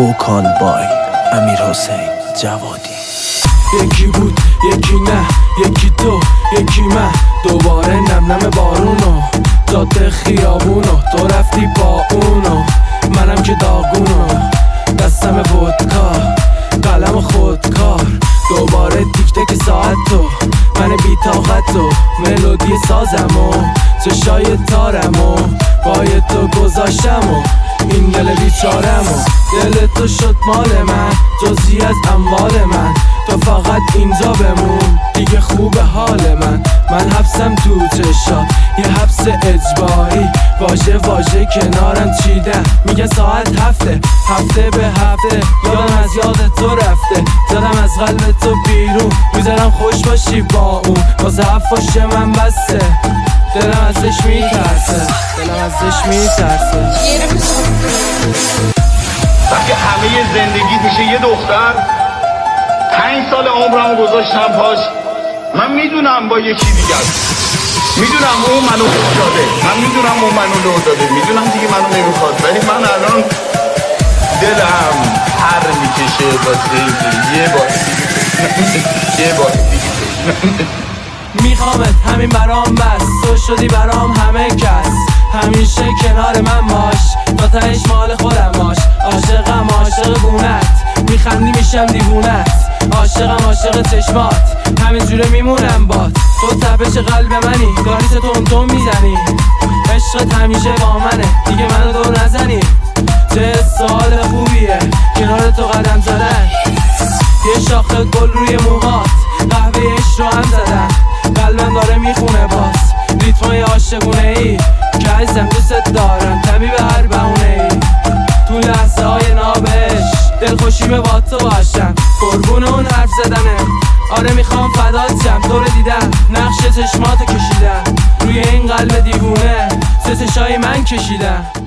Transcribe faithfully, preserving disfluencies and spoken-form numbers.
وکال بای امیر حسین جوادی. یکی بود یکی نه، یکی تو یکی من، دوباره نم نم بارونو جاده خیابونو، تو رفتی با اونو منم که داغونو، دستم ودکا قلم خودکار، دوباره تیک تک ساعت تو من بی طاقت و ملودی سازم و چشای تارم و پای تو گذاشتم و این دل بیچارم و دل تو شد مال من، جزئی از اموال من، تو فقط اینجا بمون دیگه خوب حال من. من حبسم تو چشات یه حبس اجباری، واژه واژه کنارم چیدم میگه ساعت هفته هفته به هفته، یادم از یاد تو رفته، زدم از قلب تو بیرون، میذارم خوش باشی با اون، واسه حفاش من بسته، دلم ازش میترسه دلم ازش میترسه. وقتی همه زندگی میشه یه دختر، پنج سال عمرمو گذاشتم پاش، من میدونم با یکی دیگه است، میدونم اون منو لو داده، من میدونم اون منو لو داده، میدونم دیگه منو نمیخواد، ولی من الان دلم پر میکشه واسه اینکه یه بار دیگه یه بار دیگه میخوامت همین برام بس، تو شدی برام همه کس، همیشه کنار من باش، تا تهش مال خودم باش، عاشقم عاشق گونت، میخندی میشم دیوونت، عاشقم عاشق چشمات، همین جوره میمونم بات، تو تپش قلب منی، داری چه تون تون میزنی، عشقت همیشه با منه، دیگه منو دور نزنی، چه سوال خوبیه کنار تو قدم زدن، یه شاخه گل روی موهات، قهوه عشق رو هم زدن، قلبم داره میخونه باز ریتمای عاشقونه ای که عزیزم دوست دارم، طبیب هر بهونه ای، تو لحظه های نابش دلخوشی به با تو باشم، قربون اون حرف زدنه، آره میخوام فدات شم، تو رو دیدم نقش چشماتو کشیدم، روی این قلب دیوونه چه چشای من کشیدم.